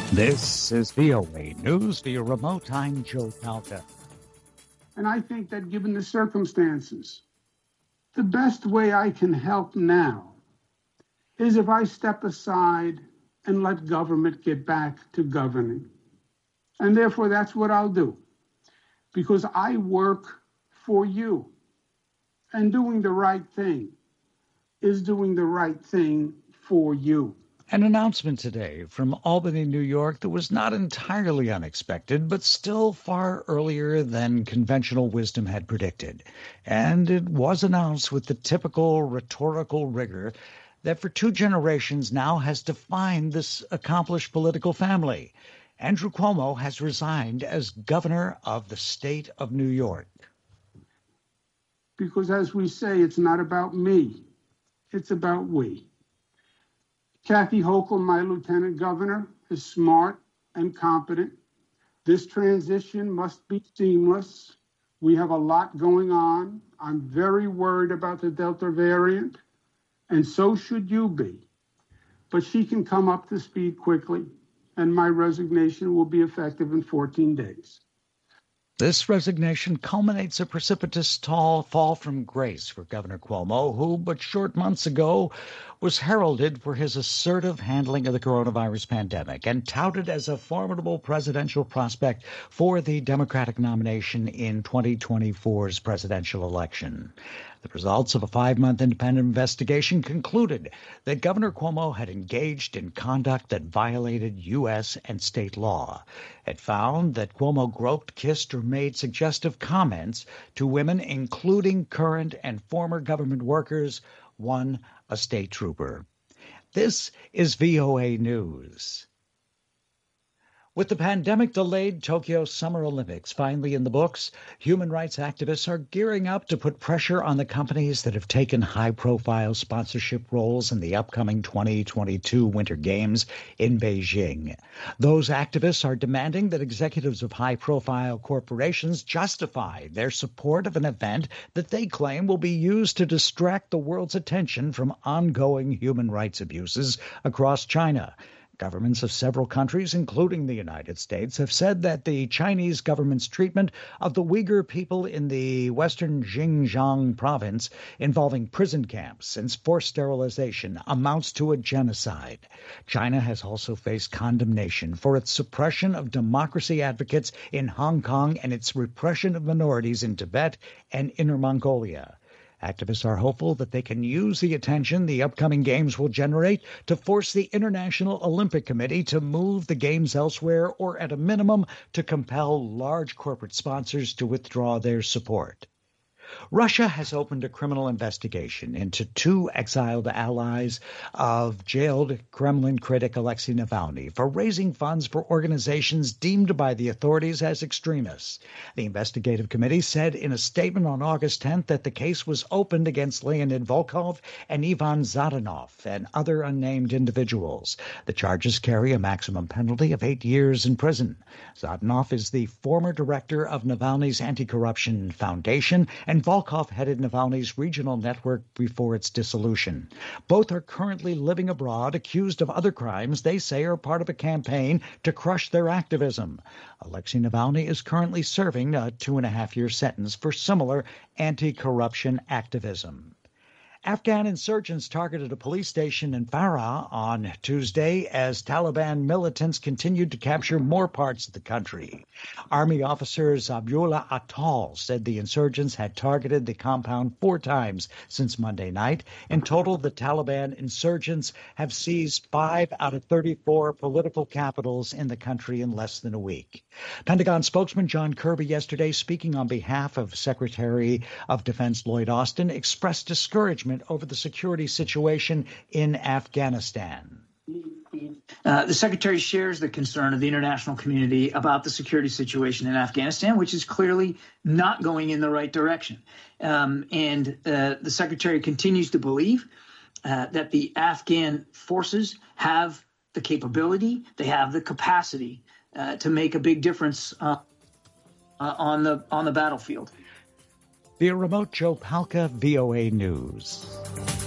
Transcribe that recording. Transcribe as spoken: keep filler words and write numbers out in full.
This is V O A News via remote. I'm Joe Palca. And I think that given the circumstances, the best way I can help now is if I step aside and let government get back to governing. And therefore, that's what I'll do, because I work for you. And doing the right thing is doing the right thing for you. An announcement today from Albany, New York that was not entirely unexpected, but still far earlier than conventional wisdom had predicted. And it was announced with the typical rhetorical rigor that for two generations now has defined this accomplished political family. Andrew Cuomo has resigned as governor of the state of New York. Because as we say, it's not about me, it's about we. Kathy Hochul, my lieutenant governor, is smart and competent. This transition must be seamless. We have a lot going on. I'm very worried about the Delta variant, and so should you be. But she can come up to speed quickly, and my resignation will be effective in fourteen days. This resignation culminates a precipitous tall fall from grace for Governor Cuomo, who but short months ago was heralded for his assertive handling of the coronavirus pandemic and touted as a formidable presidential prospect for the Democratic nomination in twenty twenty-four's presidential election. The results of a five-month independent investigation concluded that Governor Cuomo had engaged in conduct that violated U S and state law. It found that Cuomo groped, kissed, or made suggestive comments to women, including current and former government workers, one a state trooper. This is V O A News. With the pandemic-delayed Tokyo Summer Olympics finally in the books, human rights activists are gearing up to put pressure on the companies that have taken high-profile sponsorship roles in the upcoming twenty twenty-two Winter Games in Beijing. Those activists are demanding that executives of high-profile corporations justify their support of an event that they claim will be used to distract the world's attention from ongoing human rights abuses across China. Governments of several countries, including the United States, have said that the Chinese government's treatment of the Uyghur people in the western Xinjiang province, involving prison camps and forced sterilization, amounts to a genocide. China has also faced condemnation for its suppression of democracy advocates in Hong Kong and its repression of minorities in Tibet and Inner Mongolia. Activists are hopeful that they can use the attention the upcoming games will generate to force the International Olympic Committee to move the games elsewhere, or at a minimum to compel large corporate sponsors to withdraw their support. Russia has opened a criminal investigation into two exiled allies of jailed Kremlin critic Alexei Navalny for raising funds for organizations deemed by the authorities as extremists. The investigative committee said in a statement on August tenth that the case was opened against Leonid Volkov and Ivan Zadanov and other unnamed individuals. The charges carry a maximum penalty of eight years in prison. Zadanov is the former director of Navalny's Anti-Corruption Foundation, and Volkov headed Navalny's regional network before its dissolution. Both are currently living abroad, accused of other crimes they say are part of a campaign to crush their activism. Alexei Navalny is currently serving a two-and-a-half-year sentence for similar anti-corruption activism. Afghan insurgents targeted a police station in Farah on Tuesday as Taliban militants continued to capture more parts of the country. Army officer Zabihullah Atal said the insurgents had targeted the compound four times since Monday night. In total, the Taliban insurgents have seized five out of thirty-four political capitals in the country in less than a week. Pentagon spokesman John Kirby yesterday, speaking on behalf of Secretary of Defense Lloyd Austin, expressed discouragement over the security situation in Afghanistan. Uh, the Secretary shares the concern of the international community about the security situation in Afghanistan, which is clearly not going in the right direction. Um, and uh, the Secretary continues to believe uh, that the Afghan forces have the capability, they have the capacity uh, to make a big difference uh, uh, on the on the battlefield. Via remote, Joe Palca, V O A News.